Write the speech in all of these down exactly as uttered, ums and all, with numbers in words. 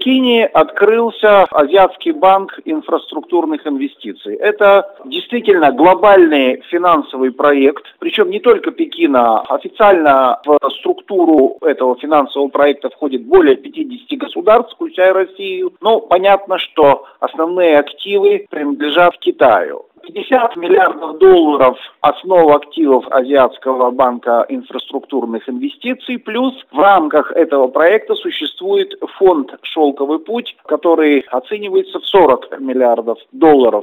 Пекине открылся Азиатский банк инфраструктурных инвестиций. Это действительно глобальный финансовый проект, причем не только Пекина. Официально в структуру этого финансового проекта входит более пятидесяти государств, включая Россию. Но понятно, что основные активы принадлежат Китаю. пятьдесят миллиардов долларов основа активов Азиатского банка инфраструктурных инвестиций, плюс в рамках этого проекта существует фонд «Шелковый путь», который оценивается в сорок миллиардов долларов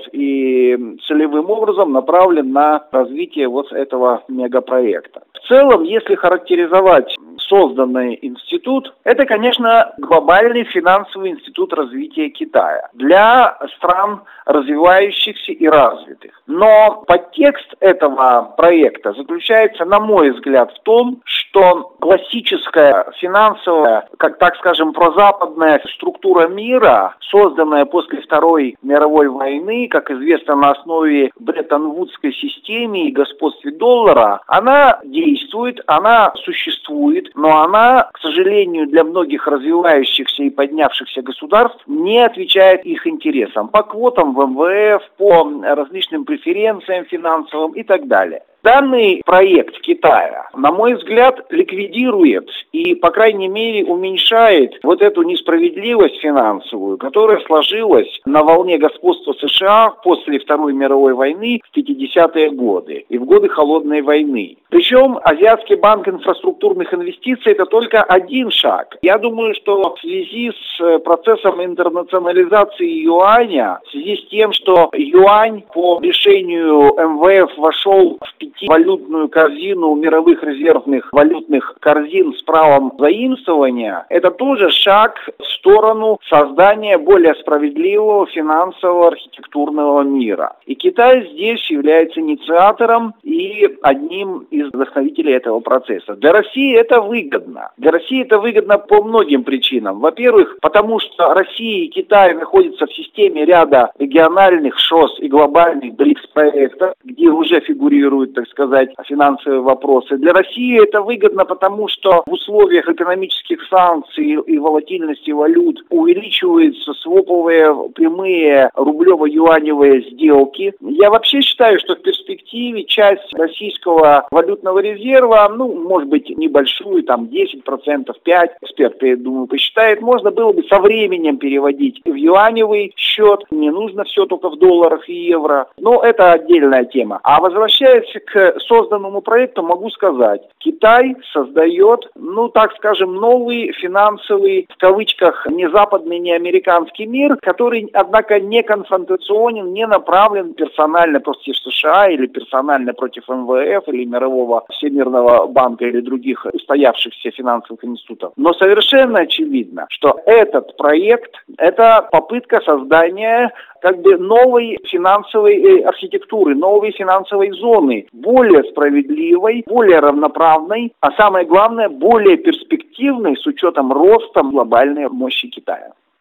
и целевым образом направлен на развитие вот этого мегапроекта. В целом, если характеризовать созданный институт, это, конечно, глобальный финансовый институт развития Китая для стран развивающихся и развитых. Но подтекст этого проекта заключается, на мой взгляд, в том, что классическая финансовая, как так скажем, прозападная структура мира, созданная после Второй мировой войны, как известно, на основе Бреттон-Вудской системы и господстве доллара, она действует, она существует, но она, к сожалению, для многих развивающихся и поднявшихся государств не отвечает их интересам по квотам в эм вэ эф, по различным преференциям финансовым и так далее. Данный проект Китая, на мой взгляд, ликвидирует и, по крайней мере, уменьшает вот эту несправедливость финансовую, которая сложилась на волне господства США после Второй мировой войны в пятидесятые годы и в годы Холодной войны. Причем Азиатский банк инфраструктурных инвестиций – это только один шаг. Я думаю, что в связи с процессом интернационализации юаня, в связи с тем, что юань по решению эм вэ эф вошел в пятивалютную корзину мировых резервных валютных корзин с правом заимствования, это тоже шаг в сторону создания более справедливого финансового архитектурного мира. И Китай здесь является инициатором и одним из вдохновителей этого процесса. Для России это выгодно. Для России это выгодно по многим причинам. Во-первых, потому что Россия и Китай находятся в системе ряда региональных ШОС и глобальных БРИКС-проектов, где уже фигурируют, так сказать, финансовые вопросы. Для России это выгодно, потому что в условиях экономических санкций и волатильности валют увеличиваются своповые прямые рублево-юаневые сделки. Я вообще считаю, что в перспективе часть российского валютного резерва, ну, может быть, небольшую, там, десять процентов, пять процентов, эксперты, я думаю, посчитают, можно было бы со временем переводить в юаневый счет. Не нужно все только в долларах и евро. Но это отдельная тема. А возвращаясь к созданному проекту, могу сказать, Китай создает, ну, так скажем, новый финансовый, в кавычках, не западный, не американский мир, который, однако, не конфронтационен, не направлен персонально против США или персонально против эм вэ эф или Мирового Всемирного банка или других устоявшихся финансовых институтов. Но совершенно очевидно, что этот проект – это попытка создания как бы новой финансовой архитектуры, новой финансовой зоны, более справедливой, более равноправной, а самое главное, более перспективной с учетом роста глобальной мощи Китая.